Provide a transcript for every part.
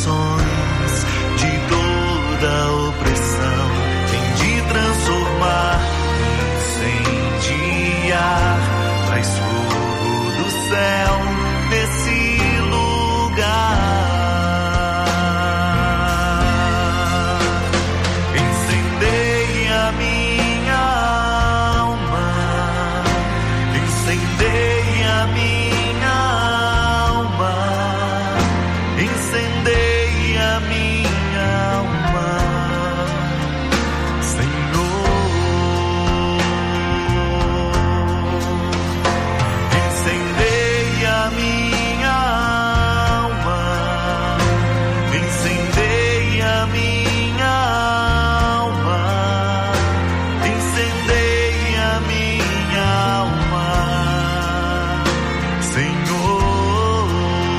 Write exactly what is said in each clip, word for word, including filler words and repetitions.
nações, de toda opressão, tem de transformar, incendiar, traz fogo do céu nesse lugar. Incendeia minha alma, incendeia minha alma, incendeia minha alma, Senhor. Incendeia minha alma, incendeia minha alma, incendeia minha alma, Senhor.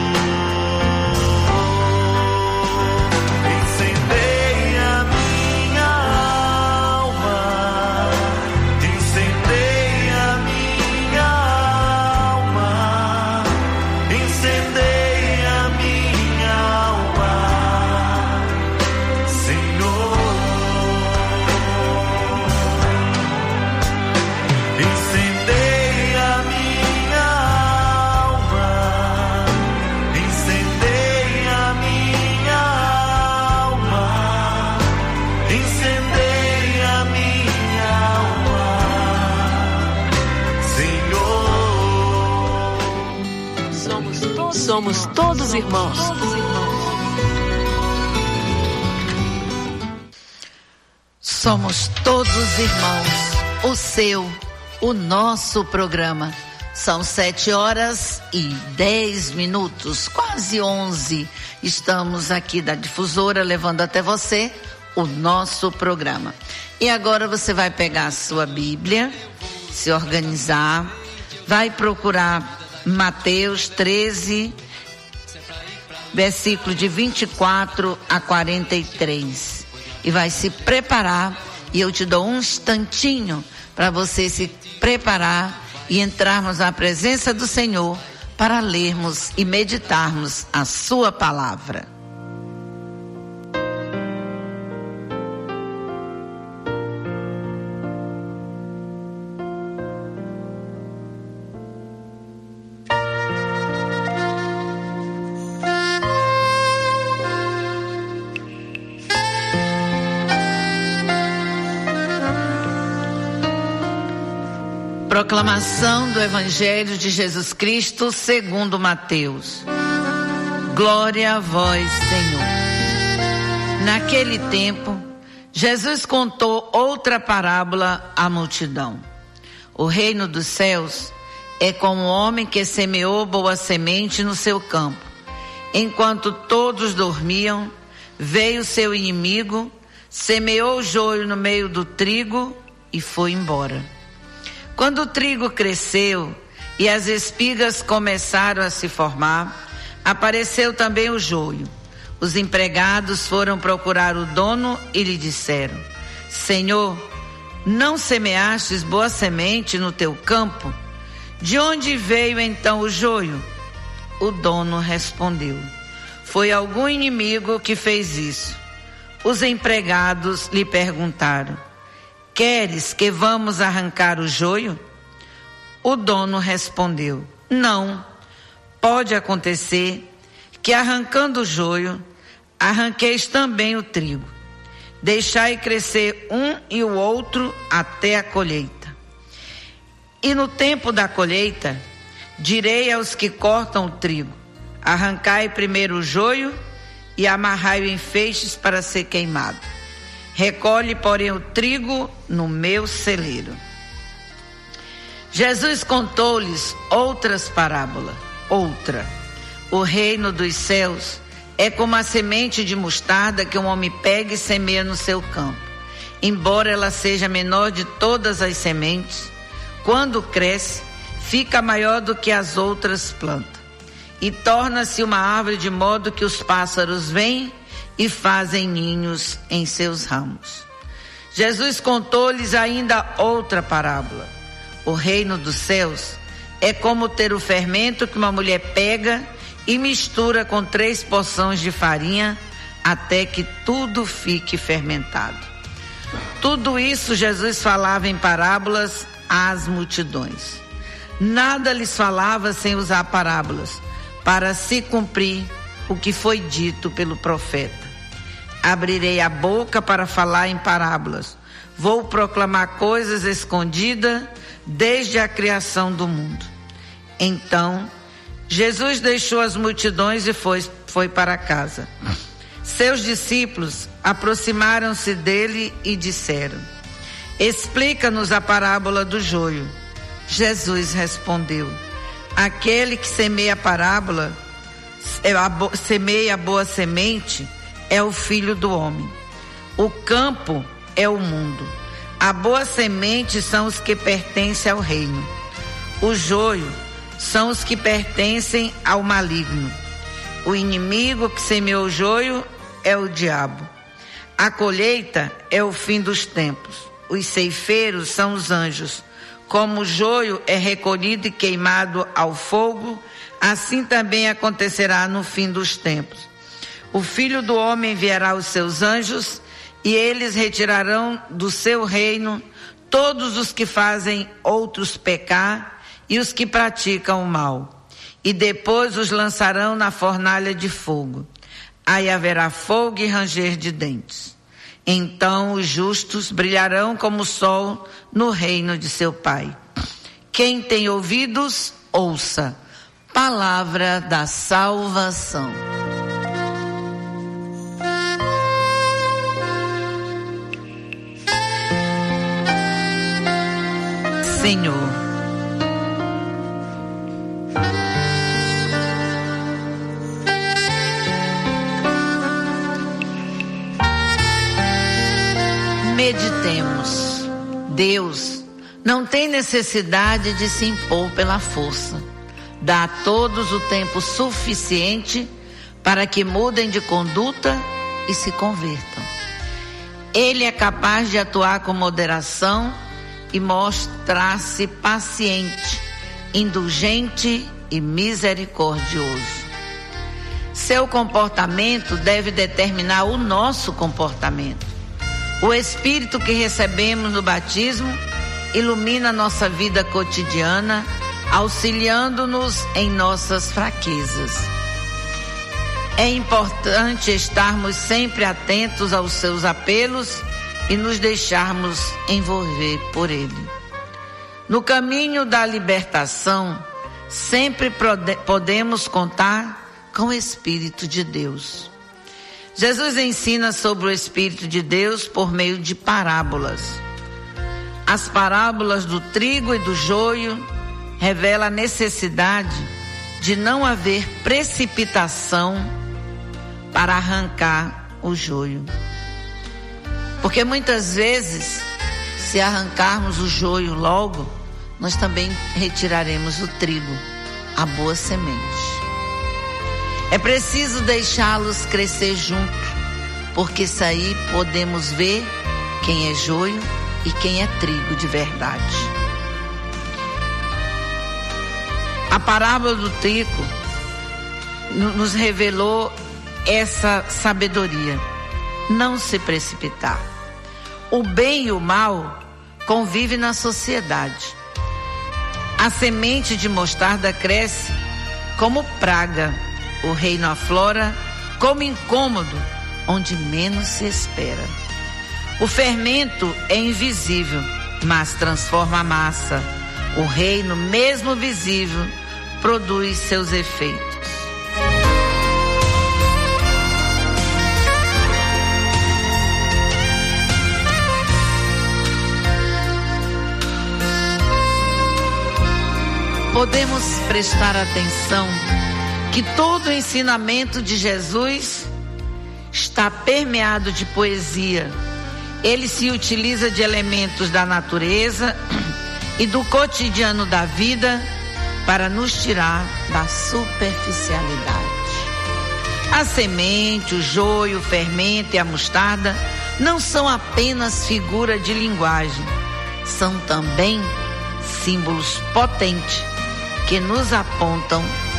Incendeia minha alma, incendeia minha alma, incendeia minha alma, Senhor. Incendeia minha alma, incendeia minha alma, incendeia minha alma, Senhor. Somos todos, somos todos irmãos. Somos todos irmãos, o seu, o nosso programa. São sete horas e dez minutos, quase onze. Estamos aqui da Difusora levando até você o nosso programa. E agora você vai pegar a sua Bíblia, se organizar, vai procurar Mateus treze, versículo de vinte e quatro a quarenta e três. E vai se preparar, e eu te dou um instantinho para você se preparar e entrarmos na presença do Senhor para lermos e meditarmos a sua palavra. Proclamação do Evangelho de Jesus Cristo segundo Mateus. Glória a vós, Senhor. Naquele tempo, Jesus contou outra parábola à multidão. O reino dos céus é como um homem que semeou boa semente no seu campo. Enquanto todos dormiam, veio seu inimigo, semeou o joio no meio do trigo e foi embora. Quando o trigo cresceu e as espigas começaram a se formar, apareceu também o joio. Os empregados foram procurar o dono e lhe disseram: Senhor, não semeastes boa semente no teu campo? De onde veio então o joio? O dono respondeu: Foi algum inimigo que fez isso. Os empregados lhe perguntaram: Queres que vamos arrancar o joio? O dono respondeu: Não, pode acontecer que arrancando o joio, arranqueis também o trigo. Deixai crescer um e o outro até a colheita. E no tempo da colheita, direi aos que cortam o trigo: arrancai primeiro o joio e amarrai-o em feixes para ser queimado. Recolhe, porém, o trigo no meu celeiro. Jesus contou-lhes outras parábolas. Outra. O reino dos céus é como a semente de mostarda que um homem pega e semeia no seu campo. Embora ela seja a menor de todas as sementes, quando cresce, fica maior do que as outras plantas. E torna-se uma árvore de modo que os pássaros vêm e fazem ninhos em seus ramos. Jesus contou-lhes ainda outra parábola. O reino dos céus é como ter o fermento que uma mulher pega e mistura com três porções de farinha até que tudo fique fermentado. Tudo isso Jesus falava em parábolas às multidões. Nada lhes falava sem usar parábolas, para se cumprir o que foi dito pelo profeta. Abrirei a boca para falar em parábolas. Vou proclamar coisas escondidas desde a criação do mundo. Então, Jesus deixou as multidões e foi, foi para casa. Seus discípulos aproximaram-se dele e disseram: explica-nos a parábola do joio. Jesus respondeu: aquele que semeia a parábola, semeia a boa semente, é o Filho do Homem. O campo é o mundo. A boa semente são os que pertencem ao reino. O joio são os que pertencem ao maligno. O inimigo que semeou o joio é o diabo. A colheita é o fim dos tempos. Os ceifeiros são os anjos. Como o joio é recolhido e queimado ao fogo, assim também acontecerá no fim dos tempos. O Filho do Homem enviará os seus anjos e eles retirarão do seu reino todos os que fazem outros pecar e os que praticam o mal. E depois os lançarão na fornalha de fogo. Aí haverá fogo e ranger de dentes. Então os justos brilharão como o sol no reino de seu Pai. Quem tem ouvidos, ouça. Palavra da salvação. Senhor, meditemos. Deus não tem necessidade de se impor pela força. Dá a todos o tempo suficiente para que mudem de conduta e se convertam. Ele é capaz de atuar com moderação e mostrar-se paciente, indulgente e misericordioso. Seu comportamento deve determinar o nosso comportamento. O Espírito que recebemos no batismo ilumina nossa vida cotidiana, auxiliando-nos em nossas fraquezas. É importante estarmos sempre atentos aos seus apelos e nos deixarmos envolver por ele. No caminho da libertação, sempre podemos contar com o Espírito de Deus. Jesus ensina sobre o Espírito de Deus por meio de parábolas. As parábolas do trigo e do joio revelam a necessidade de não haver precipitação para arrancar o joio. Porque muitas vezes, se arrancarmos o joio logo, nós também retiraremos o trigo, a boa semente. É preciso deixá-los crescer junto, porque isso aí podemos ver quem é joio e quem é trigo de verdade. A parábola do trigo nos revelou essa sabedoria. Não se precipitar. O bem e o mal convivem na sociedade. A semente de mostarda cresce como praga. O reino aflora como incômodo, onde menos se espera. O fermento é invisível, mas transforma a massa. O reino, mesmo visível, produz seus efeitos. Podemos prestar atenção que todo o ensinamento de Jesus está permeado de poesia. Ele se utiliza de elementos da natureza e do cotidiano da vida para nos tirar da superficialidade. A semente, o joio, o fermento e a mostarda não são apenas figura de linguagem, são também símbolos potentes que nos apontam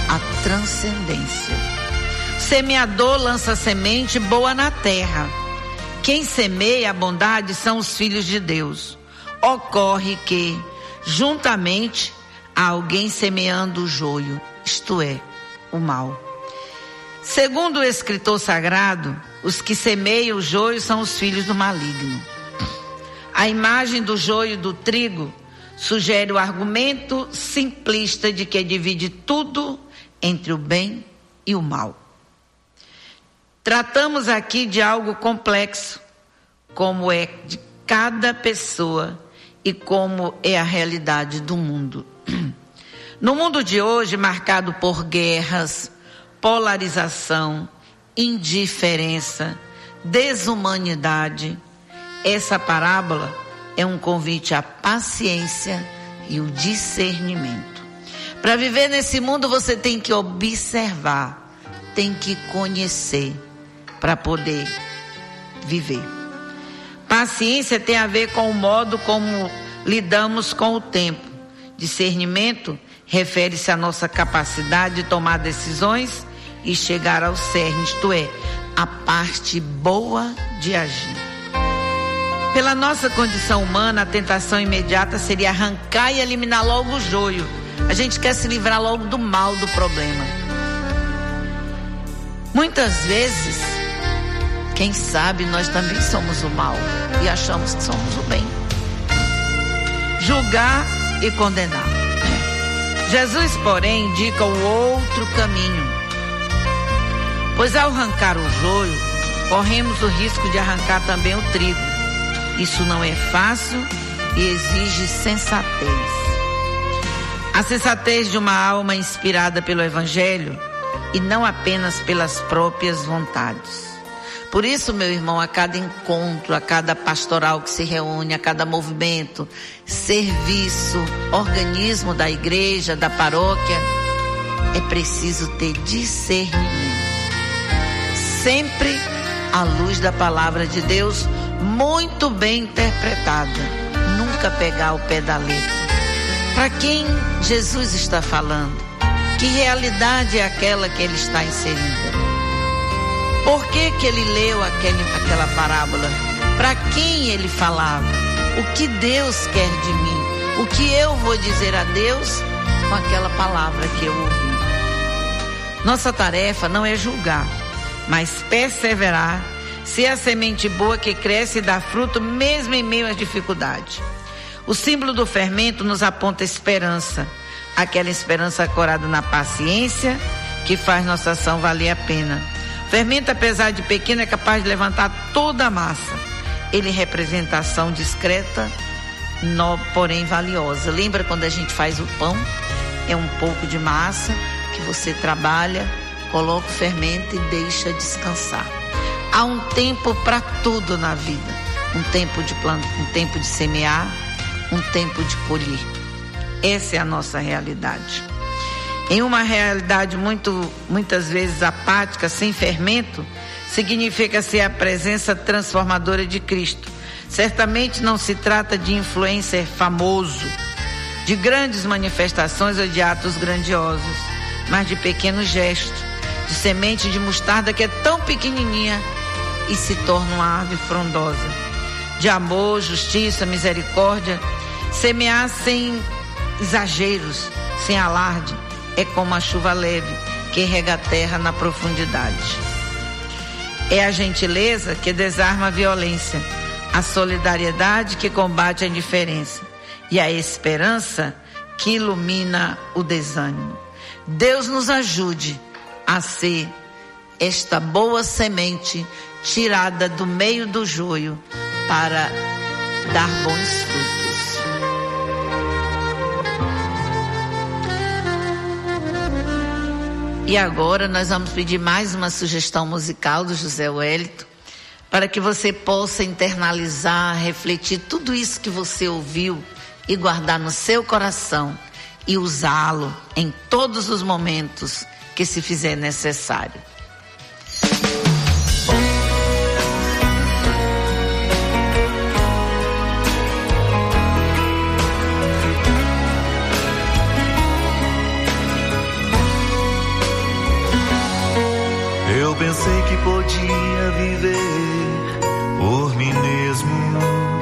a transcendência. O semeador lança semente boa na terra. Quem semeia a bondade são os filhos de Deus. Ocorre que, juntamente, há alguém semeando o joio, isto é, o mal. Segundo o escritor sagrado, os que semeiam o joio são os filhos do maligno. A imagem do joio e do trigo sugere o argumento simplista de que divide tudo entre o bem e o mal. Tratamos aqui de algo complexo, como é de cada pessoa e como é a realidade do mundo. No mundo de hoje, marcado por guerras, polarização, indiferença, desumanidade, essa parábola é um convite à paciência e o discernimento. Para viver nesse mundo, você tem que observar, tem que conhecer para poder viver. Paciência tem a ver com o modo como lidamos com o tempo. Discernimento refere-se à nossa capacidade de tomar decisões e chegar ao cerne, isto é, a parte boa de agir. Pela nossa condição humana, a tentação imediata seria arrancar e eliminar logo o joio. A gente quer se livrar logo do mal do problema. Muitas vezes, quem sabe nós também somos o mal e achamos que somos o bem. Julgar e condenar. Jesus, porém, indica o outro caminho. Pois ao arrancar o joio, corremos o risco de arrancar também o trigo. Isso não é fácil e exige sensatez. A sensatez de uma alma inspirada pelo Evangelho e não apenas pelas próprias vontades. Por isso, meu irmão, a cada encontro, a cada pastoral que se reúne, a cada movimento, serviço, organismo da igreja, da paróquia, é preciso ter discernimento. Sempre à luz da palavra de Deus, muito bem interpretada. Nunca pegar o pé da letra. Para quem Jesus está falando? Que realidade é aquela que ele está inserida? Por que que ele leu aquele, aquela parábola? Para quem ele falava? O que Deus quer de mim? O que eu vou dizer a Deus com aquela palavra que eu ouvi? Nossa tarefa não é julgar, mas perseverar, ser a semente boa que cresce e dá fruto mesmo em meio às dificuldades. O símbolo do fermento nos aponta esperança, aquela esperança ancorada na paciência que faz nossa ação valer a pena. O fermento, apesar de pequeno, é capaz de levantar toda a massa. Ele representa a ação discreta, no, porém valiosa. Lembra quando a gente faz o pão? É um pouco de massa que você trabalha, coloca o fermento e deixa descansar. Há um tempo para tudo na vida. Um tempo de plantar, um tempo de semear, um tempo de colher. Essa é a nossa realidade. Em uma realidade muito, muitas vezes apática, sem fermento, significa ser a presença transformadora de Cristo. Certamente não se trata de influencer famoso, de grandes manifestações ou de atos grandiosos, mas de pequenos gestos, de semente de mostarda que é tão pequenininha e se torna uma árvore frondosa. De amor, justiça, misericórdia, semear sem exageros, sem alarde, é como a chuva leve que rega a terra na profundidade. É a gentileza que desarma a violência, a solidariedade que combate a indiferença e a esperança que ilumina o desânimo. Deus nos ajude a ser esta boa semente tirada do meio do joio para dar bons frutos. E agora nós vamos pedir mais uma sugestão musical do José Wellington, para que você possa internalizar, refletir tudo isso que você ouviu e guardar no seu coração e usá-lo em todos os momentos que se fizer necessário. Eu pensei que podia viver por mim mesmo.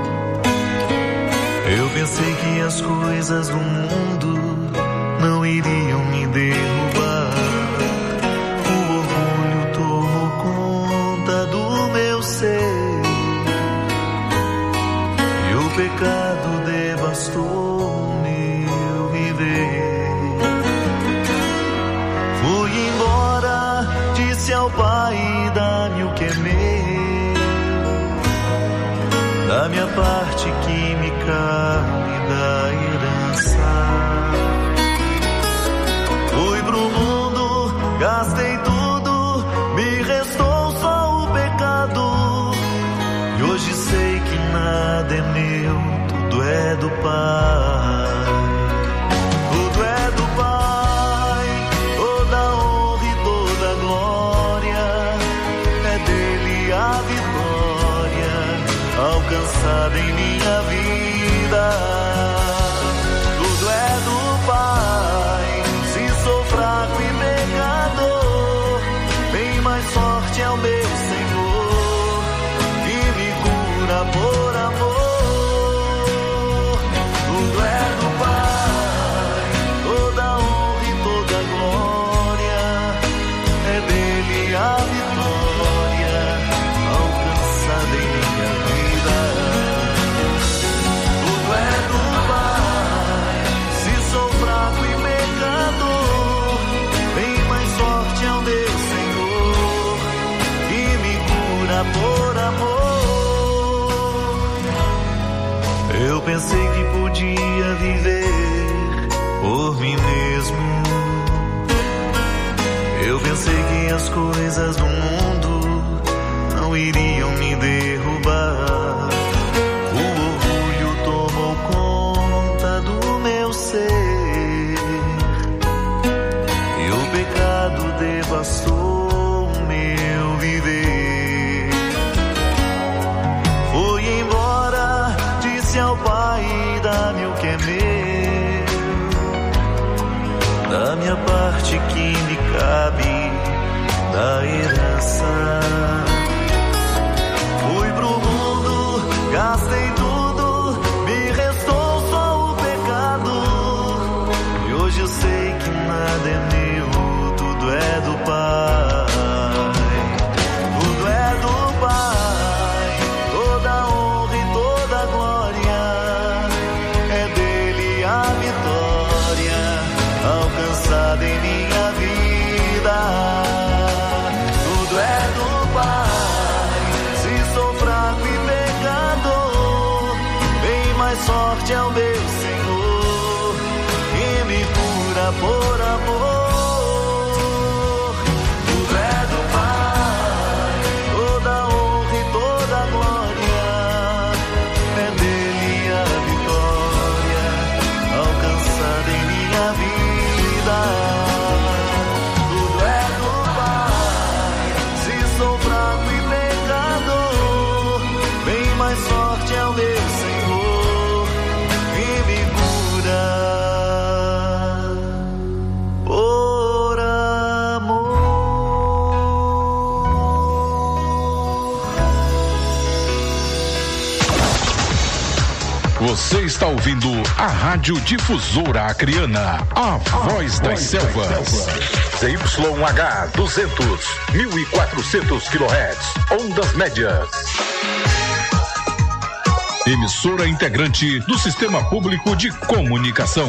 Eu pensei que as coisas do mundo não iriam me derrubar. O orgulho tomou conta do meu ser e o pecado devastou o meu viver. Fui embora, disse ao Pai, dá-me o que é meu, da minha parte que me cabe da herança. Fui pro mundo, gastei tudo, me restou só o pecado. E hoje sei que nada é meu, tudo é do Pai. Tudo é do Pai, toda honra e toda glória. É dele a vitória alcançada em minha vida. Tudo é do Pai. Se sou fraco e pecador, bem mais forte é o meu Senhor, que me cura por amor. Tudo é do Pai, toda honra e toda glória. É dele a vitória alcançada em minha vida. Tudo é do Pai. Se sou fraco e pecador, bem mais forte é o meu Senhor, que me cura por amor. Eu pensei que podia viver por mim mesmo. Eu pensei que as coisas do mundo não iriam me derrubar. O orgulho tomou conta do meu ser e o pecado devastou o meu viver. Fui embora, disse ao Pai, dá-me o que é meu, da minha parte que me cabe da herança. Fui pro mundo, gastei tudo, me restou só o pecado. E hoje eu sei que nada é meu, tudo é do Pai. Tudo é do Pai, toda honra e toda glória. É dele a vitória alcançada em minha vida. Tudo é do Pai. Se sou fraco e pecador, bem mais forte é o meu Senhor, que me cura por amor. Tudo é do Pai, toda honra e toda glória. É dele a vitória alcançada em minha vida. Tudo é do Pai. Se sou fraco e pecador, bem mais forte é o meu Senhor, que me cura por amor. Você está ouvindo a Rádio Difusora Acreana, a voz das selvas. Z Y H duzentos, mil e quatrocentos quilohertz, ondas médias. Emissora integrante do Sistema Público de Comunicação.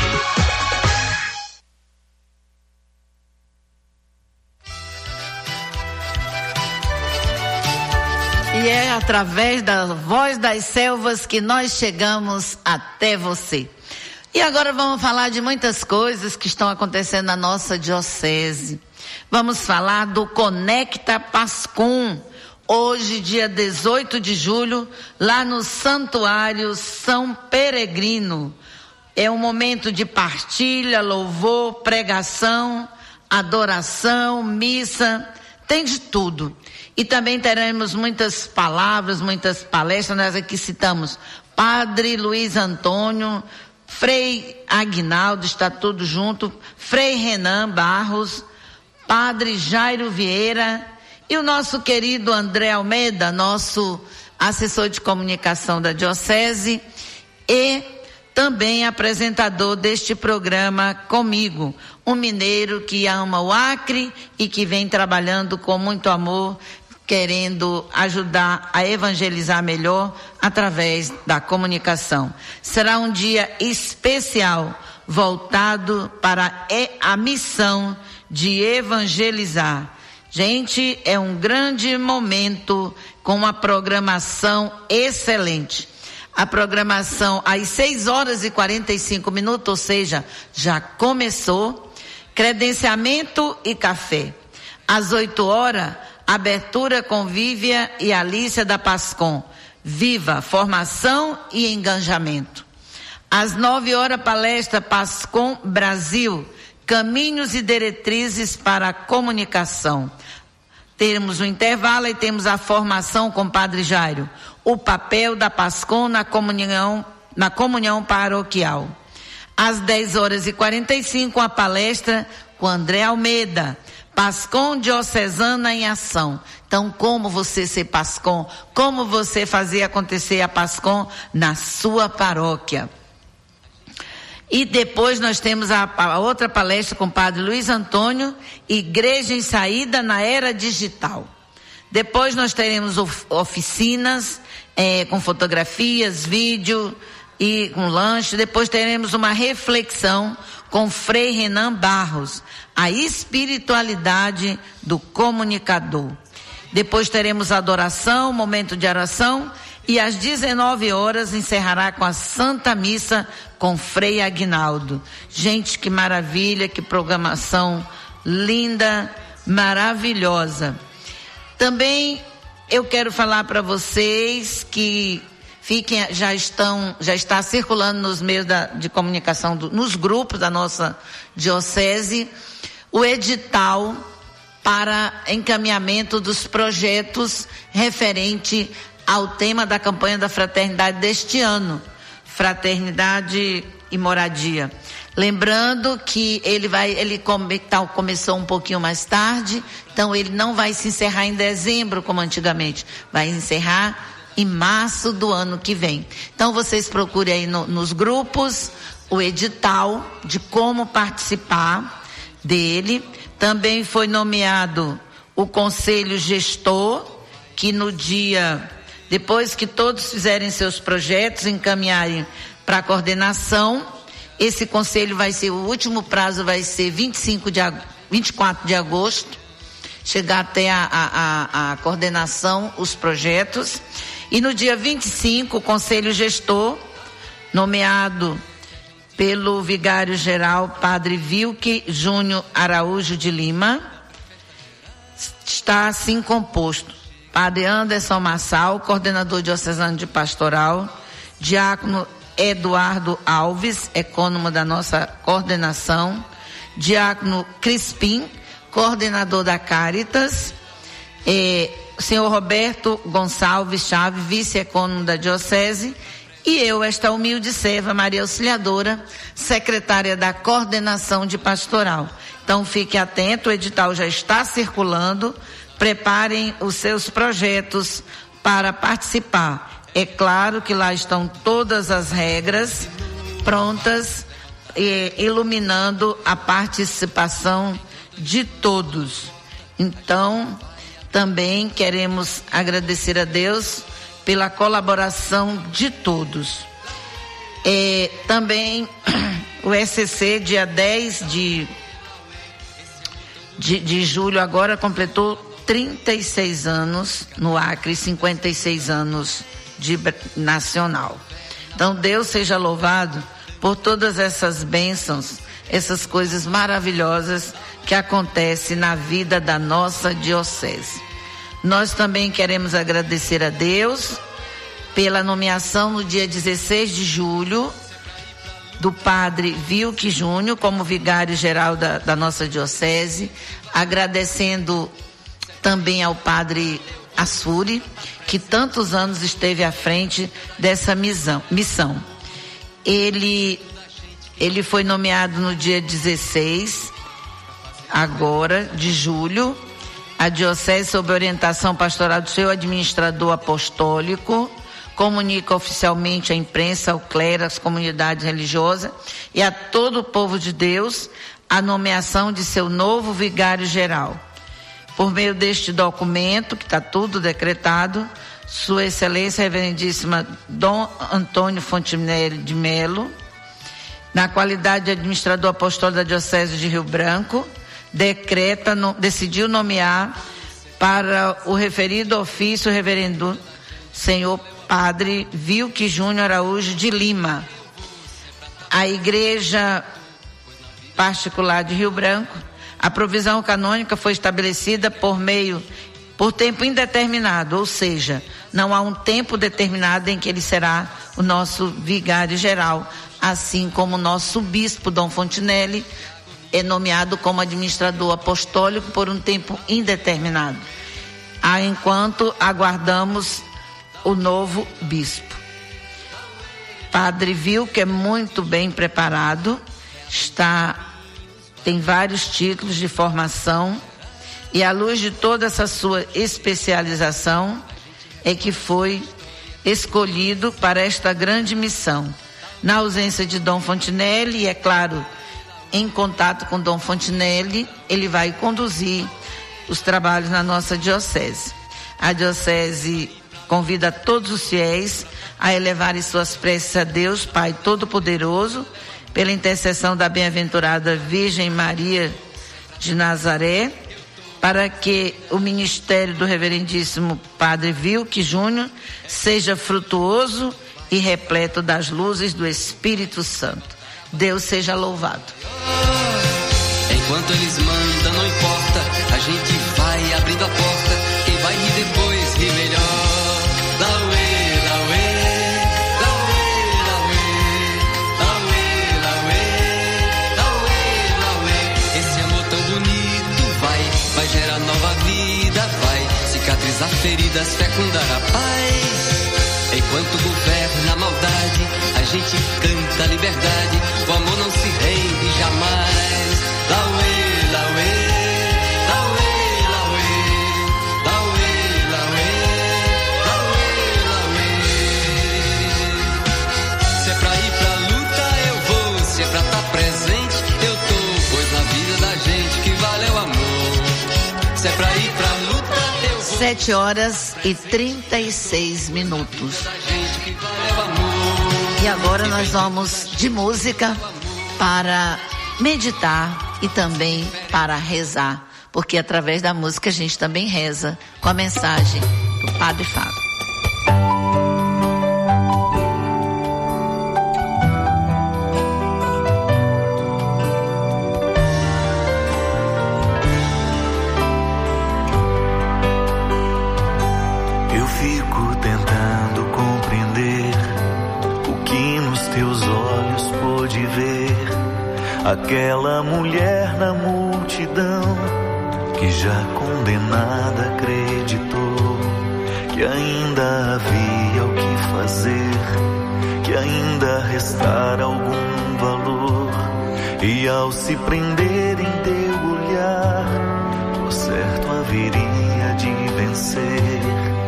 E é através da voz das selvas que nós chegamos até você. E agora vamos falar de muitas coisas que estão acontecendo na nossa diocese. Vamos falar do Conecta Pascum. Hoje, dia dezoito de julho, lá no Santuário São Peregrino. É um momento de partilha, louvor, pregação, adoração, missa, tem de tudo. E também teremos muitas palavras, muitas palestras. Nós aqui citamos Padre Luiz Antônio, Frei Aguinaldo, está tudo junto, Frei Renan Barros, Padre Jairo Vieira e o nosso querido André Almeida, nosso assessor de comunicação da Diocese e também apresentador deste programa comigo, um mineiro que ama o Acre e que vem trabalhando com muito amor, querendo ajudar a evangelizar melhor através da comunicação. Será um dia especial voltado para a missão de evangelizar. Gente, é um grande momento com uma programação excelente. A programação às seis horas e quarenta e cinco minutos, ou seja, já começou. Credenciamento e café. Às oito horas, abertura Convívia e Alícia da Pascom. Viva, formação e engajamento. Às nove horas, palestra Pascom Brasil. Caminhos e diretrizes para a comunicação. Temos o intervalo e temos a formação com o Padre Jairo. O papel da Pascom na comunhão, na comunhão paroquial. Às dez horas e quarenta e cinco, a palestra com André Almeida. Pascom Diocesana em Ação. Então, como você ser Pascom? Como você fazer acontecer a Pascom na sua paróquia? E depois nós temos a, a outra palestra com o Padre Luiz Antônio, Igreja em Saída na Era Digital. Depois nós teremos of, oficinas é, com fotografias, vídeo e com lanche. Depois teremos uma reflexão com Frei Renan Barros, a espiritualidade do comunicador. Depois teremos adoração, momento de oração, e às dezenove horas encerrará com a Santa Missa com Frei Aguinaldo. Gente, que maravilha, que programação linda, maravilhosa. Também eu quero falar para vocês que fiquem, já estão, já está circulando nos meios da, de comunicação, do, nos grupos da nossa diocese, o edital para encaminhamento dos projetos referente ao tema da campanha da fraternidade deste ano, Fraternidade e Moradia. Lembrando que ele vai, ele come, tal, começou um pouquinho mais tarde, então ele não vai se encerrar em dezembro como antigamente, vai encerrar em março do ano que vem. Então vocês procurem aí no, nos grupos o edital de como participar dele. Também foi nomeado o conselho gestor, que no dia, depois que todos fizerem seus projetos, encaminharem para a coordenação, esse conselho vai ser, o último prazo vai ser vinte e cinco de, vinte e quatro de agosto, chegar até a, a, a, a coordenação, os projetos. E no dia vinte e cinco, o conselho gestor, nomeado pelo vigário-geral Padre Vilque Júnior Araújo de Lima, está assim composto: Padre Anderson Massal, coordenador diocesano de pastoral, diácono Eduardo Alves, ecônomo da nossa coordenação, diácono Crispim, coordenador da Caritas, eh, senhor Roberto Gonçalves Chaves, vice-ecônomo da diocese, e eu, esta humilde serva, Maria Auxiliadora, secretária da coordenação de pastoral. Então fique atento, o edital já está circulando, preparem os seus projetos para participar. É claro que lá estão todas as regras prontas, eh, iluminando a participação de todos. Então, também queremos agradecer a Deus pela colaboração de todos. Eh, também o S C C, dia dez de, de, de julho, agora completou trinta e seis anos no Acre, cinquenta e seis anos de nacional. Então Deus seja louvado por todas essas bênçãos, essas coisas maravilhosas que acontecem na vida da nossa diocese. Nós também queremos agradecer a Deus pela nomeação no dia dezesseis de julho do Padre Vilque Júnior como vigário-geral da, da nossa diocese, agradecendo também ao Padre Assuri, que tantos anos esteve à frente dessa missão. missão. Ele, ele foi nomeado no dia dezesseis, agora de julho, a Diocese, sob orientação pastoral do seu administrador apostólico, comunica oficialmente à imprensa, ao clero, às comunidades religiosas e a todo o povo de Deus a nomeação de seu novo vigário-geral. Por meio deste documento, que está tudo decretado, Sua Excelência Reverendíssima Dom Antônio Fontenelle de Melo, na qualidade de administrador apostólico da Diocese de Rio Branco, decreta, no, decidiu nomear para o referido ofício o reverendo senhor Padre Vilque Júnior Araújo de Lima. A Igreja Particular de Rio Branco, a provisão canônica foi estabelecida por meio, por tempo indeterminado, ou seja, não há um tempo determinado em que ele será o nosso vigário-geral, assim como o nosso bispo Dom Fontenelle é nomeado como administrador apostólico por um tempo indeterminado, ah, enquanto aguardamos o novo bispo. Padre Vilque é muito bem preparado, está, tem vários títulos de formação e à luz de toda essa sua especialização é que foi escolhido para esta grande missão. Na ausência de Dom Fontenelle, e é claro, em contato com Dom Fontenelle, ele vai conduzir os trabalhos na nossa diocese. A diocese convida todos os fiéis a elevarem suas preces a Deus, Pai Todo-Poderoso, pela intercessão da bem-aventurada Virgem Maria de Nazaré, para que o ministério do reverendíssimo Padre Vilque Júnior seja frutuoso e repleto das luzes do Espírito Santo. Deus seja louvado. Enquanto eles mandam, não importa, a gente vai abrindo a porta, quem vai rir depois ri melhor. Lauê, lauê, lauê, lauê, lauê, lauê, lauê. Esse amor tão bonito vai, vai gerar nova vida, vai cicatrizar feridas, fecundar a paz. Enquanto governa a maldade, a gente canta a liberdade, o amor não se rende jamais. Lauê, lauê, lauê, lauê, lauê, lauê, lauê, lauê. Se é pra ir pra luta eu vou, se é pra estar presente eu tô, pois na vida da gente que vale é o amor. Se é pra ir pra luta eu vou. Sete horas e trinta e seis minutos. E agora nós vamos de música para meditar e também para rezar, porque através da música a gente também reza com a mensagem do Padre Fábio. Eu fico tentando compreender o que nos teus olhos pôde ver. Aquela mulher na multidão que já condenada acreditou que ainda havia o que fazer, que ainda restara algum valor. E ao se prender em teu olhar, por certo haveria de vencer.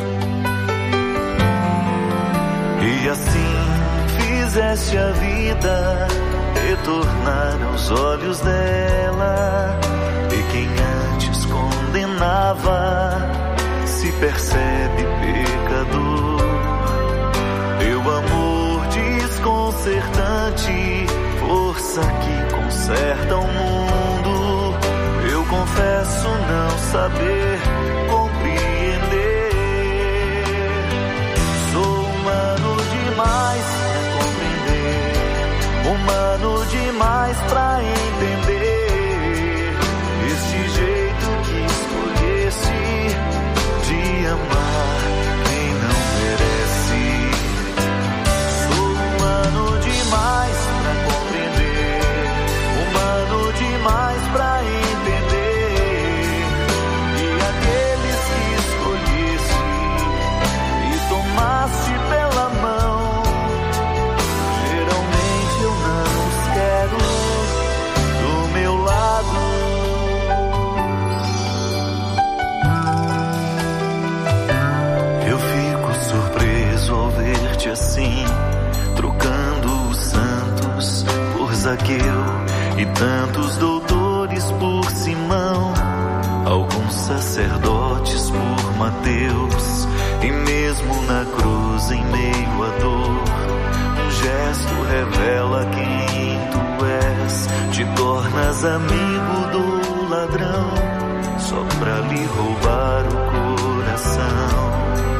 E assim fizeste a vida retornar aos olhos dela, e quem antes condenava se percebe pecador. Teu amor desconcertante, força que conserta o mundo, eu confesso não saber compreender. Sou humano demais pra compreender, humano demais pra entender este jeito que escolheste de amar quem não merece. Sou humano demais pra compreender, humano demais pra entender, e aquele Zaqueu e tantos doutores por Simão, alguns sacerdotes por Mateus, e mesmo na cruz em meio à dor, um gesto revela quem tu és. Te tornas amigo do ladrão só pra lhe roubar o coração.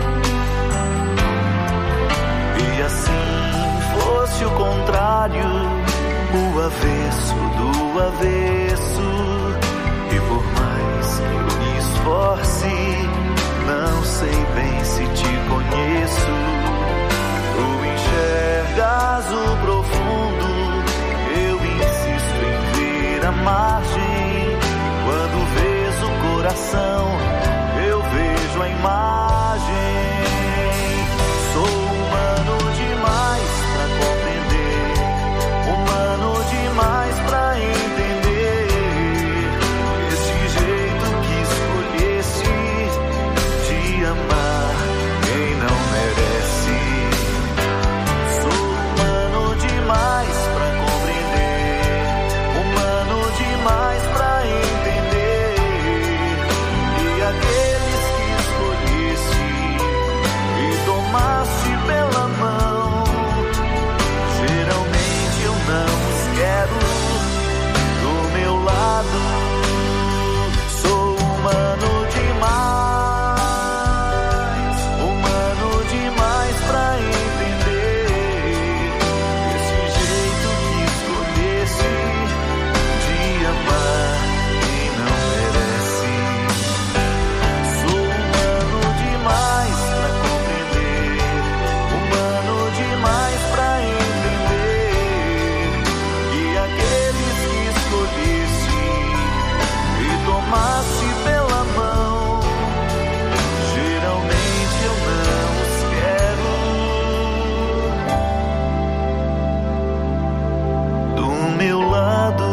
E assim fosse o contrário, o avesso do avesso, e por mais que eu me esforce, não sei bem se te conheço. Tu enxergas o profundo, eu insisto em ver a margem. Quando vês o coração, eu vejo a imagem. Sou humano demais pra compreender, humano demais pra entender esse jeito que escolhesse de amar quem não merece. Sou humano demais pra compreender, humano demais pra entender, e aqueles que escolhesse e tomasse pela mão, geralmente eu não os quero do meu lado. Sou humano demais, humano demais pra entender esse jeito que escolhesse de amar quem não merece. Sou humano demais pra compreender, humano demais pra entender, e aqueles que escolhesse e tomasse pela mão, geralmente eu não os quero do meu lado.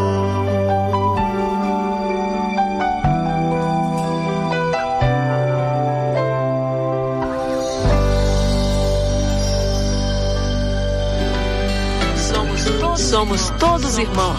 Somos todos, somos todos irmãos.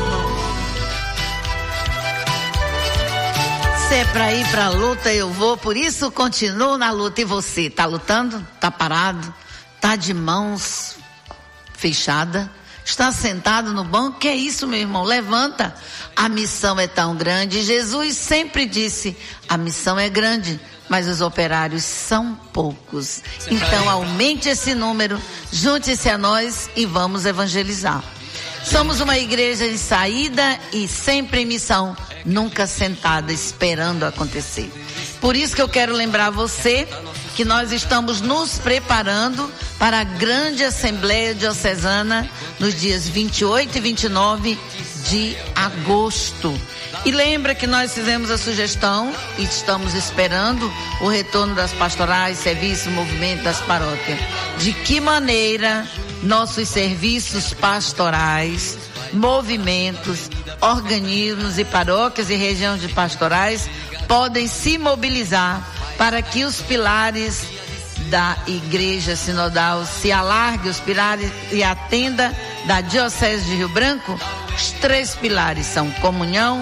Se é pra ir pra luta, eu vou, por isso continuo na luta. E você, tá lutando? Tá parado? Tá de mãos fechadas? Está sentado no banco? Que é isso, meu irmão? Levanta. A missão é tão grande. Jesus sempre disse, a missão é grande, mas os operários são poucos. Então aumente esse número, junte-se a nós e vamos evangelizar. Somos uma igreja em saída e sempre em missão, nunca sentada esperando acontecer. Por isso que eu quero lembrar você que nós estamos nos preparando para a grande Assembleia Diocesana nos dias vinte e oito e vinte e nove de agosto. E lembra que nós fizemos a sugestão e estamos esperando o retorno das pastorais, serviço, movimento das paróquias. De que maneira nossos serviços pastorais, movimentos, organismos e paróquias e regiões de pastorais podem se mobilizar para que os pilares da Igreja Sinodal se alarguem, os pilares e a tenda da Diocese de Rio Branco. Os três pilares são comunhão,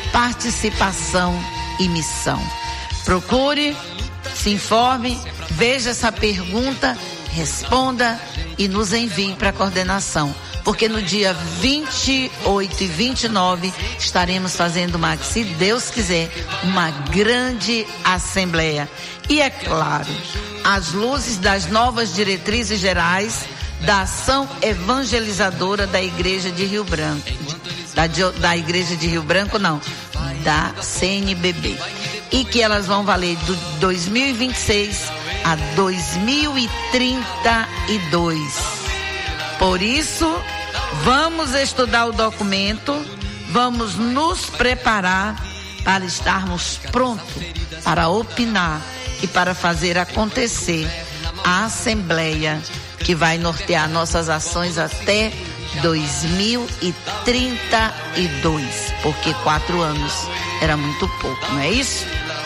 participação e missão. Procure, se informe, veja essa pergunta, responda e nos envie para a coordenação, porque no dia vinte e oito e vinte e nove estaremos fazendo uma, se Deus quiser, uma grande assembleia. E é claro, as luzes das novas diretrizes gerais da ação evangelizadora da Igreja de Rio Branco, da, da Igreja de Rio Branco não, da C N B B, e que elas vão valer do dois mil e vinte e seis a dois mil e trinta e dois. Por isso, vamos estudar o documento, vamos nos preparar para estarmos prontos para opinar e para fazer acontecer a Assembleia que vai nortear nossas ações até dois mil e trinta e dois, porque quatro anos era muito pouco, não é isso?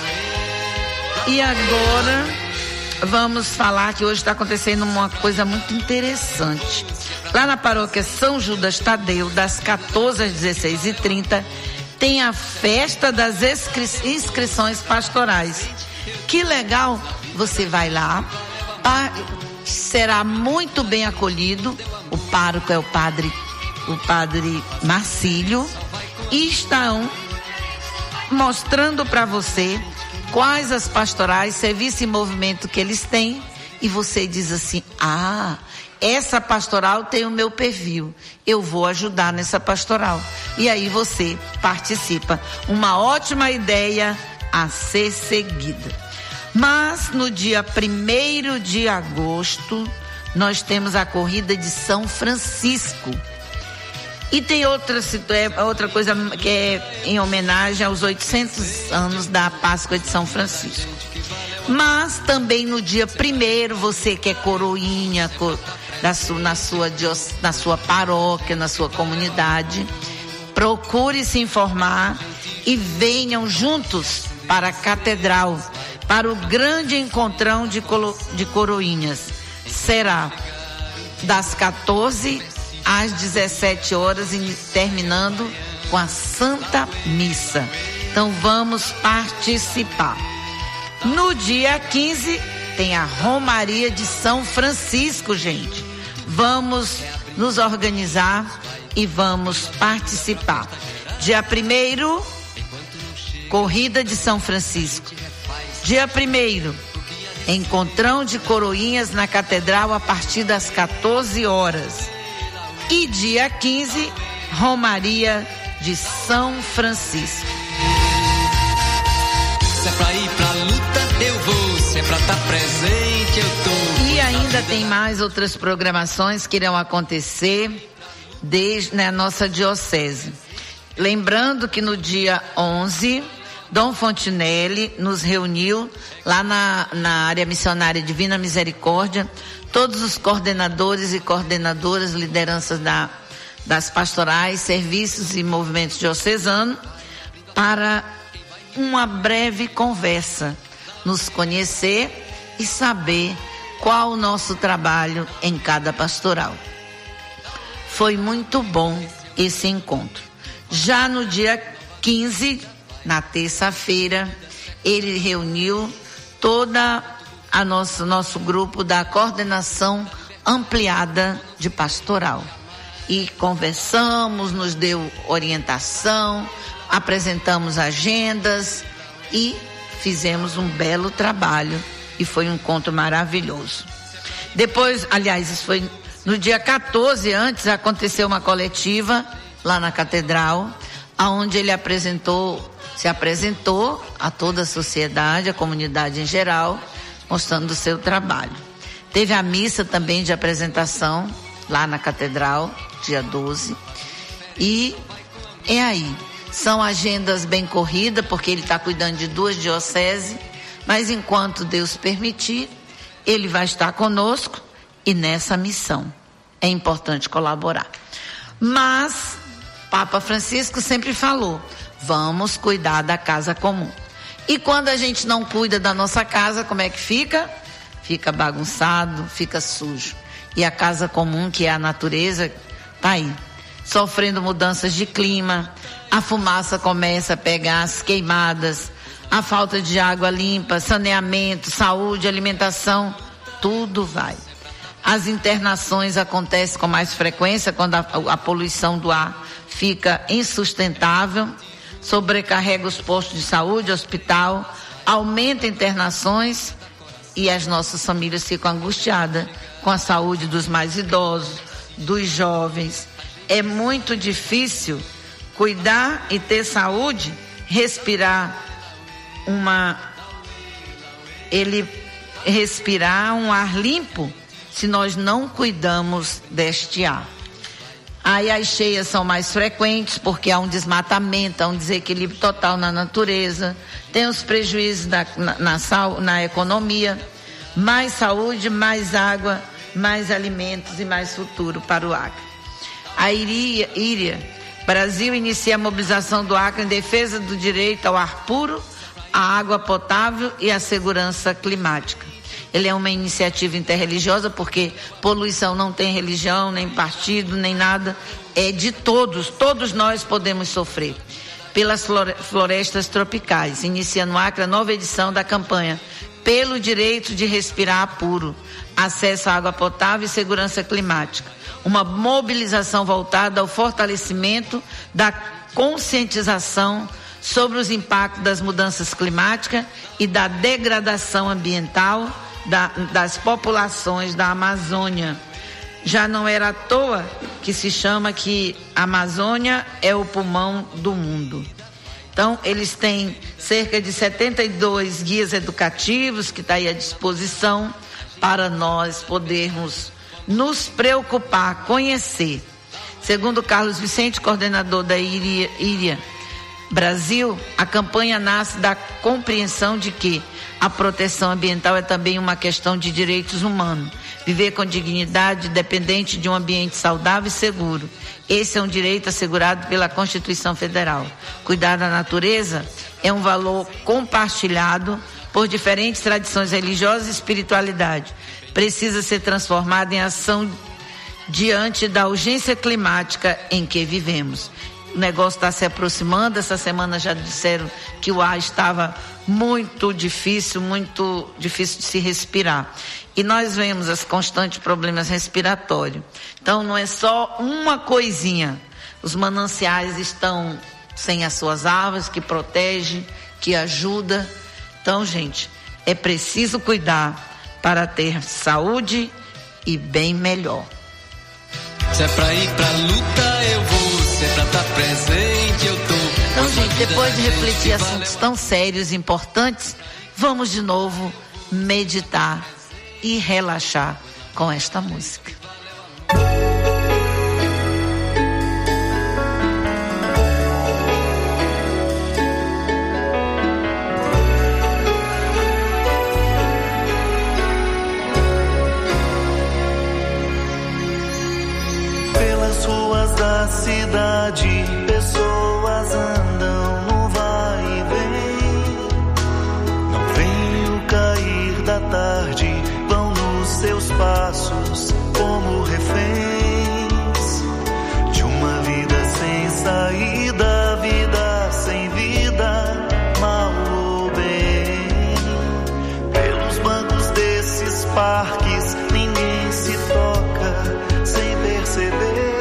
E agora vamos falar que hoje está acontecendo uma coisa muito interessante. lá na paróquia São Judas Tadeu, das quatorze às dezesseis e trinta, tem a festa das inscri- inscrições pastorais. Que legal! Você vai lá, pa- será muito bem acolhido. O pároco é o padre, o padre Marcílio, e estão mostrando para você quais as pastorais, serviço e movimento que eles têm, e você diz assim: ah, essa pastoral tem o meu perfil, eu vou ajudar nessa pastoral. E aí você participa. Uma ótima ideia a ser seguida. Mas no dia primeiro de agosto, nós temos a corrida de São Francisco. E tem outra, outra coisa que é em homenagem aos oitocentos anos da Páscoa de São Francisco. Mas também no dia primeiro, você que é coroinha da sua, na, sua, na sua paróquia, na sua comunidade, procure se informar e venham juntos para a catedral, para o grande encontrão de, colo, de coroinhas. Será das quatorze às dezessete horas, terminando com a Santa Missa. Então vamos participar. No dia quinze tem a Romaria de São Francisco, gente. Vamos nos organizar e vamos participar. Dia primeiro, Corrida de São Francisco. Dia primeiro, encontrão de coroinhas na Catedral a partir das quatorze horas. E dia quinze, Romaria de São Francisco. Se é pra ir pra luta, eu vou. Se é pra estar presente, eu tô. E ainda tem mais outras programações que irão acontecer desde na nossa diocese. Lembrando que no dia onze, Dom Fontinelli nos reuniu lá na, na área missionária Divina Misericórdia, todos os coordenadores e coordenadoras, lideranças da, das pastorais, serviços e movimentos diocesanos, para uma breve conversa, nos conhecer e saber qual o nosso trabalho em cada pastoral. Foi muito bom esse encontro. Já no dia quinze, na terça-feira, ele reuniu toda a nosso, nosso grupo da coordenação ampliada de pastoral. E conversamos, nos deu orientação, apresentamos agendas e fizemos um belo trabalho. E foi um encontro maravilhoso. Depois, aliás, isso foi no dia quatorze, antes aconteceu uma coletiva lá na catedral, onde ele apresentou, se apresentou a toda a sociedade, a comunidade em geral, mostrando o seu trabalho. Teve a missa também de apresentação lá na catedral, dia doze. E é aí, são agendas bem corridas, porque ele está cuidando de duas dioceses, mas enquanto Deus permitir, ele vai estar conosco e nessa missão. É importante colaborar. Mas Papa Francisco sempre falou, vamos cuidar da casa comum. E quando a gente não cuida da nossa casa, como é que fica? Fica bagunçado, fica sujo. E a casa comum, que é a natureza, tá aí, sofrendo mudanças de clima, a fumaça começa a pegar, as queimadas, a falta de água limpa, saneamento, saúde, alimentação, tudo vai. As internações acontecem com mais frequência quando a, a poluição do ar fica insustentável, sobrecarrega os postos de saúde, hospital, aumenta internações e as nossas famílias ficam angustiadas com a saúde dos mais idosos, dos jovens. É muito difícil cuidar e ter saúde, respirar uma ele respirar um ar limpo se nós não cuidamos deste ar. Aí as cheias são mais frequentes porque há um desmatamento, há um desequilíbrio total na natureza, tem os prejuízos da, na, na, na economia, mais saúde, mais água, mais alimentos e mais futuro para o Acre. A Iria, Iria, Brasil inicia a mobilização do Acre em defesa do direito ao ar puro, a água potável e a segurança climática. Ele é uma iniciativa interreligiosa, porque poluição não tem religião, nem partido, nem nada. É de todos, todos nós podemos sofrer. Pelas florestas tropicais, inicia no Acre a nova edição da campanha Pelo Direito de Respirar Puro, acesso à água potável e segurança climática. Uma mobilização voltada ao fortalecimento da conscientização sobre os impactos das mudanças climáticas e da degradação ambiental da, das populações da Amazônia. Já não era à toa que se chama que a Amazônia é o pulmão do mundo. Então, eles têm cerca de setenta e dois guias educativos que está aí à disposição para nós podermos nos preocupar, conhecer. Segundo Carlos Vicente, coordenador da Iria, Iria Brasil, a campanha nasce da compreensão de que a proteção ambiental é também uma questão de direitos humanos. Viver com dignidade, dependente de um ambiente saudável e seguro. Esse é um direito assegurado pela Constituição Federal. Cuidar da natureza é um valor compartilhado por diferentes tradições religiosas e espiritualidade. Precisa ser transformado em ação diante da urgência climática em que vivemos. O negócio está se aproximando. Essa semana já disseram que o ar estava muito difícil, muito difícil de se respirar. E nós vemos os constantes problemas respiratórios. Então não é só uma coisinha. Os mananciais estão sem as suas árvores, que protege, que ajuda. Então, gente, é preciso cuidar para ter saúde e bem melhor. Se é pra ir pra luta, eu vou. Se é pra estar presente, eu tô. Então, gente, depois de refletir assuntos tão sérios e importantes, vamos de novo meditar e relaxar com esta música. Pelas ruas da cidade, pessoas andam no vai e vem. Não vem o cair da tarde, vão nos seus passos como reféns de uma vida sem saída, vida sem vida, mal ou bem. Pelos bancos desses parques, ninguém se toca sem perceber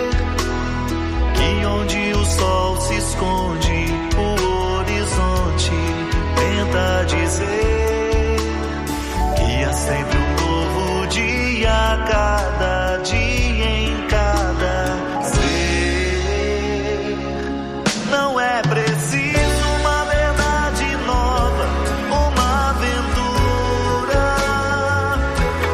que onde o sol se esconde, o horizonte tenta dizer que há sempre um novo dia a cada dia em cada ser. Não é preciso uma verdade nova, uma aventura.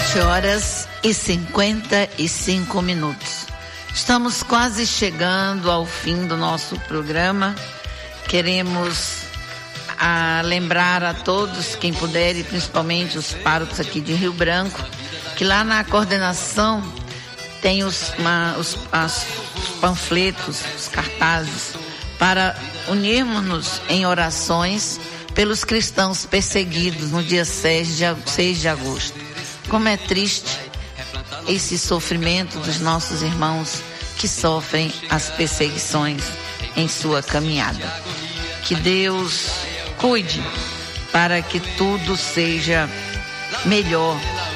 Sete horas e cinquenta e cinco minutos. Estamos quase chegando ao fim do nosso programa. Queremos a, lembrar a todos, quem puder, e principalmente os párocos aqui de Rio Branco, que lá na coordenação tem os, uma, os, as, os panfletos, os cartazes, para unirmos-nos em orações pelos cristãos perseguidos no dia seis de agosto. Como é triste esse sofrimento dos nossos irmãos que sofrem as perseguições em sua caminhada. Que Deus cuide para que tudo seja melhor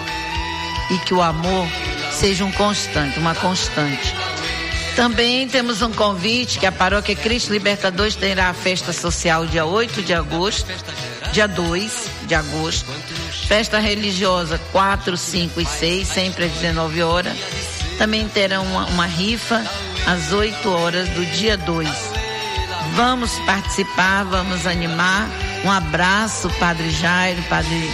e que o amor seja um constante, uma constante. Também temos um convite que a Paróquia Cristo Libertador terá a festa social dia oito de agosto, dia dois de agosto, festa religiosa quatro, cinco e seis, sempre às dezenove horas. Também terão uma, uma rifa às oito horas do dia dois. Vamos participar, vamos animar. Um abraço, Padre Jairo, Padre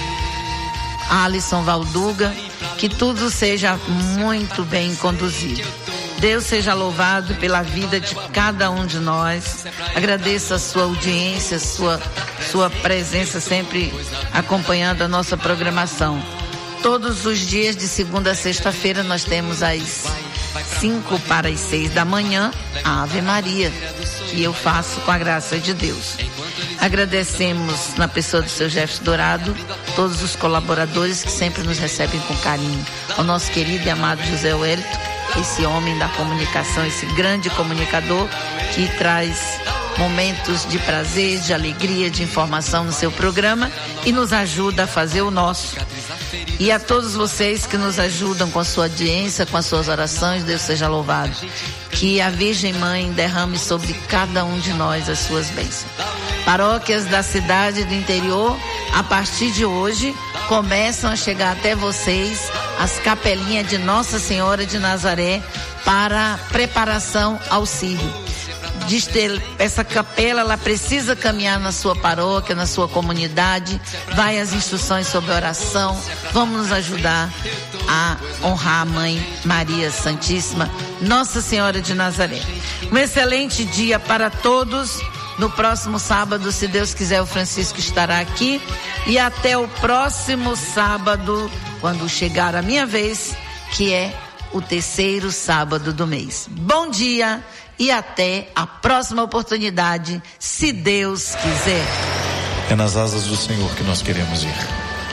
Alisson Valduga, que tudo seja muito bem conduzido. Deus seja louvado pela vida de cada um de nós. Agradeço a sua audiência, sua, sua presença sempre acompanhando a nossa programação. Todos os dias, de segunda a sexta-feira, nós temos às cinco para as seis da manhã, a Ave Maria, que eu faço com a graça de Deus. Agradecemos, na pessoa do seu Jefferson Dourado, todos os colaboradores que sempre nos recebem com carinho. Ao nosso querido e amado José Wellington, esse homem da comunicação, esse grande comunicador que traz momentos de prazer, de alegria, de informação no seu programa e nos ajuda a fazer o nosso. E a todos vocês que nos ajudam com a sua audiência, com as suas orações, Deus seja louvado. Que a Virgem Mãe derrame sobre cada um de nós as suas bênçãos. Paróquias da cidade do interior, a partir de hoje, começam a chegar até vocês as capelinhas de Nossa Senhora de Nazaré para preparação ao Círio. Diz ter, essa capela, ela precisa caminhar na sua paróquia, na sua comunidade. Vai as instruções sobre oração. Vamos nos ajudar a honrar a Mãe Maria Santíssima, Nossa Senhora de Nazaré. Um excelente dia para todos. No próximo sábado, se Deus quiser, o Francisco estará aqui. E até o próximo sábado, quando chegar a minha vez, que é o terceiro sábado do mês. Bom dia e até a próxima oportunidade, se Deus quiser. É nas asas do Senhor que nós queremos ir.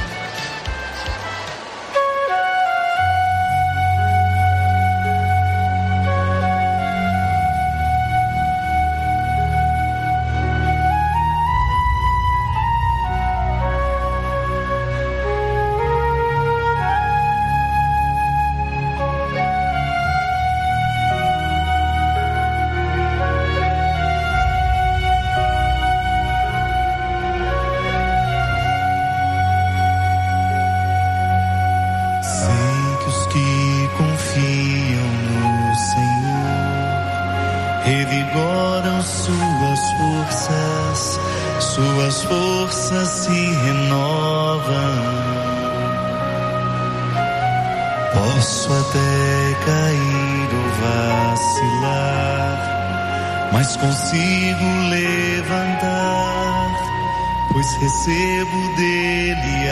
Recebo dele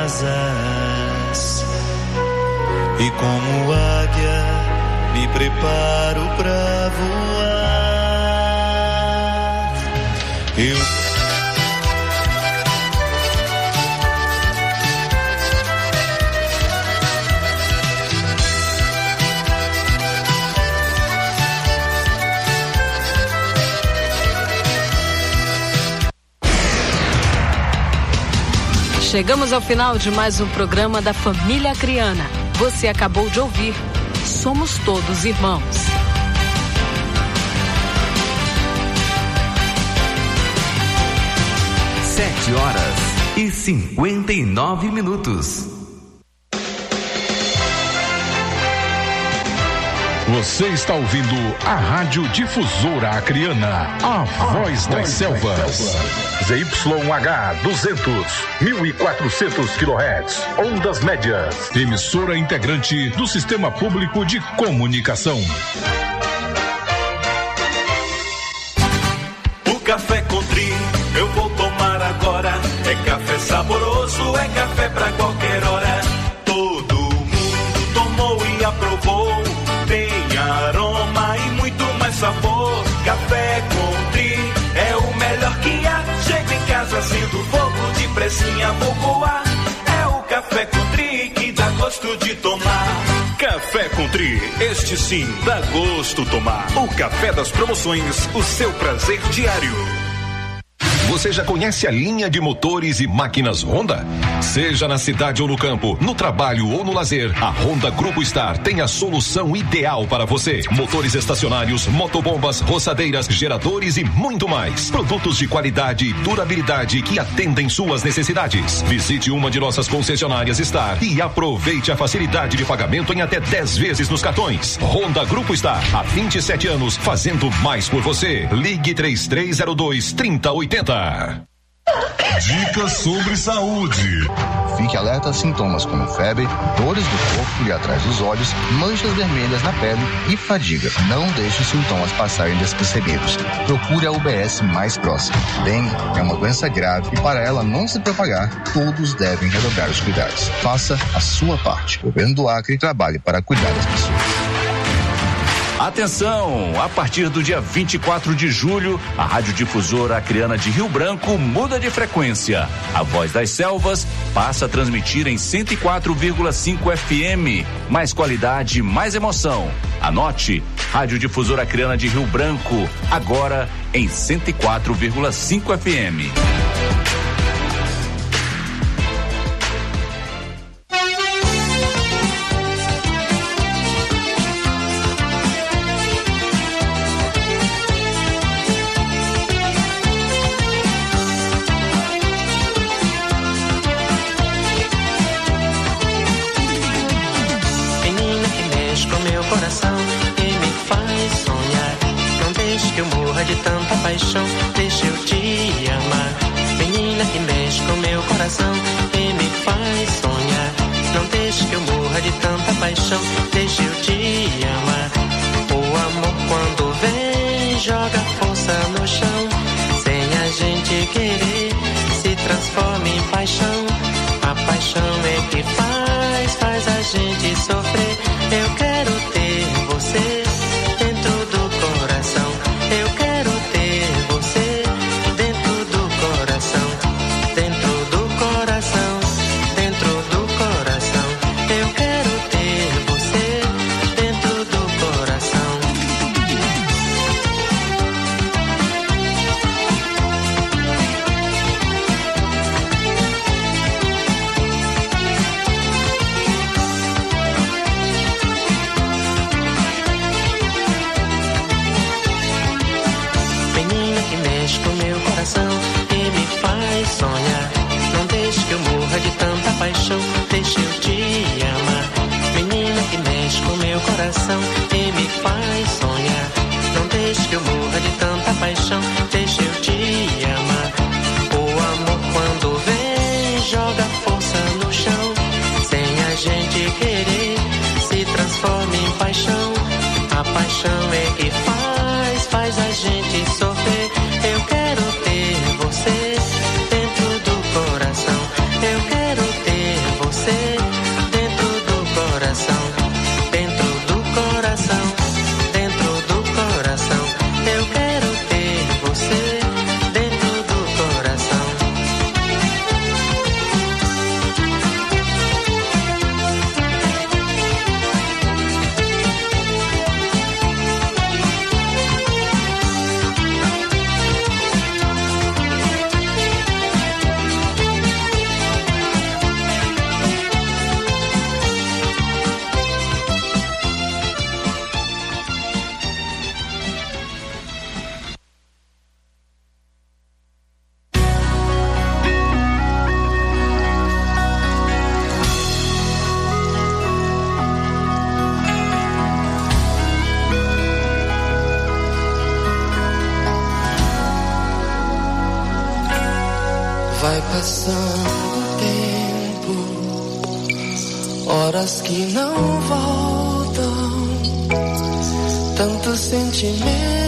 asas e como águia me preparo pra voar. Eu Chegamos ao final de mais um programa da Família Acreana. Você acabou de ouvir Somos Todos Irmãos. Sete horas e cinquenta e nove minutos. Você está ouvindo a Rádio Difusora Acreana, a voz das selvas. Z Y H duzentos, mil e quatrocentos quilohertz, ondas médias. Emissora integrante do Sistema Público de Comunicação. O café Country eu vou tomar agora. É café saboroso, é café pra qualquer hora. Todo mundo tomou e aprovou. Tem aroma e muito mais sabor. Café Country é o melhor que há. Chego em casa, sinto fogo, de pressinha vou voar. É o Café Country que dá gosto de tomar. Café Country, este sim dá gosto tomar. O café das promoções, o seu prazer diário. Você já conhece a linha de motores e máquinas Honda? Seja na cidade ou no campo, no trabalho ou no lazer, a Honda Grupo Star tem a solução ideal para você. Motores estacionários, motobombas, roçadeiras, geradores e muito mais. Produtos de qualidade e durabilidade que atendem suas necessidades. Visite uma de nossas concessionárias Star e aproveite a facilidade de pagamento em até dez vezes nos cartões. Honda Grupo Star, há vinte e sete anos, fazendo mais por você. Ligue três três zero dois, trinta oitenta. Dicas sobre saúde. Fique alerta a sintomas como febre, dores do corpo e atrás dos olhos, manchas vermelhas na pele e fadiga. Não deixe os sintomas passarem despercebidos. Procure a U B S mais próxima. Dengue é uma doença grave e para ela não se propagar, todos devem redobrar os cuidados. Faça a sua parte. O governo do Acre trabalhe para cuidar das pessoas. Atenção! A partir do dia vinte e quatro de julho, a Rádio Difusora Acreana de Rio Branco muda de frequência. A Voz das Selvas passa a transmitir em cento e quatro vírgula cinco F M. Mais qualidade, mais emoção. Anote, Rádio Difusora Acreana de Rio Branco, agora em cento e quatro vírgula cinco F M. Deixa eu te amar, menina que mexe com meu coração e me faz sonhar. Não deixe que eu morra de tanta paixão. Deixa eu te amar. O amor quando vem joga força no chão. Sem a gente querer se transforma em paixão. A paixão é que faz, faz a gente sofrer. Eu quero ter você dentro do coração. Eu quero ter você dentro do coração, dentro do coração, dentro do coração. Eu quero ter você dentro do coração. Menina que mexe com meu coração e me faz sonhar. Não deixe que eu morra de tanta paixão. Deixa eu te amar. Menina que mexe com meu coração e me faz sonhar. Não deixe que eu morra de tanta paixão. Deixa eu te amar. O amor quando vem joga força no chão. Sem a gente querer se transforma em paixão. A paixão é que faz, faz a gente sofrer. Eu quero ter você dentro do coração. Eu quero ter você dentro do coração. Dentro do coração, dentro do coração. Eu quero ter você dentro do coração. Vai passando o tempo, horas que não voltam, tantos sentimentos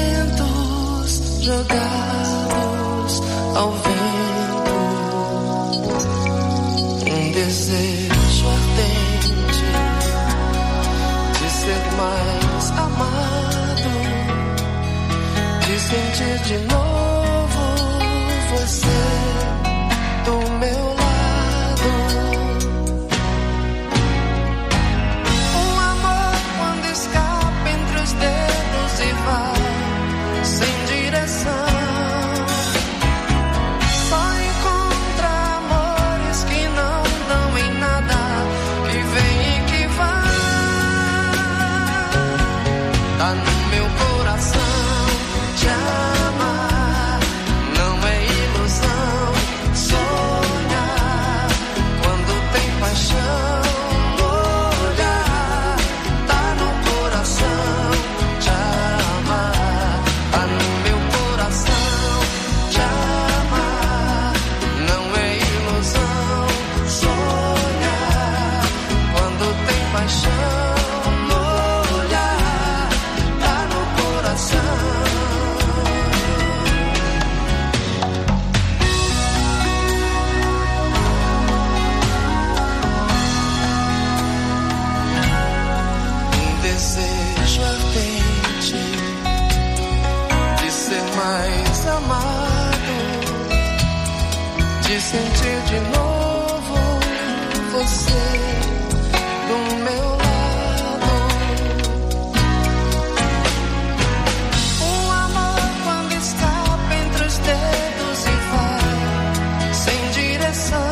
jogados ao vento, um desejo ardente de ser mais amado, de sentir de novo você do meu lado. Um amor quando escapa entre os dedos e vai sem direção. Só encontra amores que não dão em nada, que vem e que vai. Tá no meu coração te amar, não é ilusão. Sonhar quando tem paixão, olhar, tá no coração te amar, tá no meu coração te amar, não é ilusão. Sonhar quando tem paixão, olhar, tá no coração. Um desejo ardente de ser mais amado, de sentir de novo você do meu lado. Um amor quando escapa entre os dedos e vai sem direção.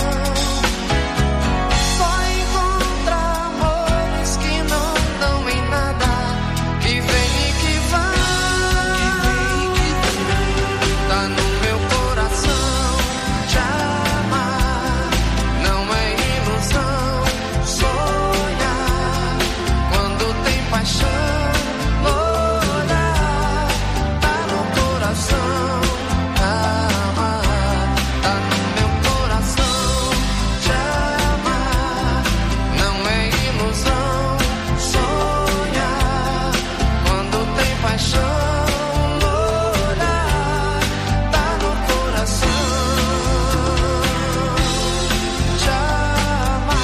Só encontra amores que não dão em nada, que vem e que vai. Tá no meu coração te amar, não é ilusão. Sonhar quando tem paixão, olhar, tá no coração amar, tá no meu coração te amar, não é ilusão. Sonhar quando tem paixão, olhar, tá no coração te amar.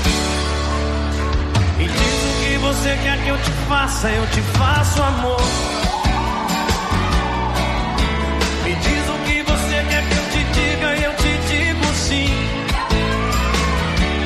Me diz o que você quer que eu te faça, eu te faço, amor.